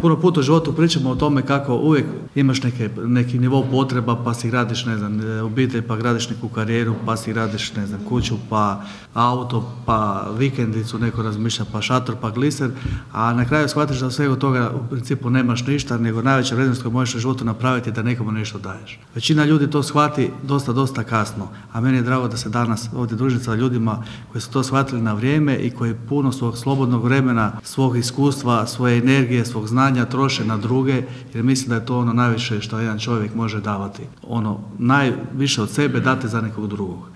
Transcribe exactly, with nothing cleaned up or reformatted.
puno puta u životu pričamo o tome kako uvijek imaš neke, neki nivo potreba, pa si gradiš, ne znam, obitelj, pa gradiš neku karijeru, pa si gradiš, ne znam, kuću, pa auto, pa vikendicu, neko razmišlja, pa šator, pa gliser, a na kraju shvatiš da svega toga u principu nemaš ništa, nego najveća vrijednost koju možeš u životu napraviti je da nekomu nešto daješ. Većina ljudi to shvati dosta, dosta kasno, a meni je drago da se danas ovdje družim sa ljudima koji su to shvatili na vrijeme i koji puno svog slobodnog vremena, svog iskustva, svoje energije, svog znanja troše na druge, jer mislim da je to ono najviše što jedan čovjek može davati. Ono najviše od sebe dati za nekog drugog.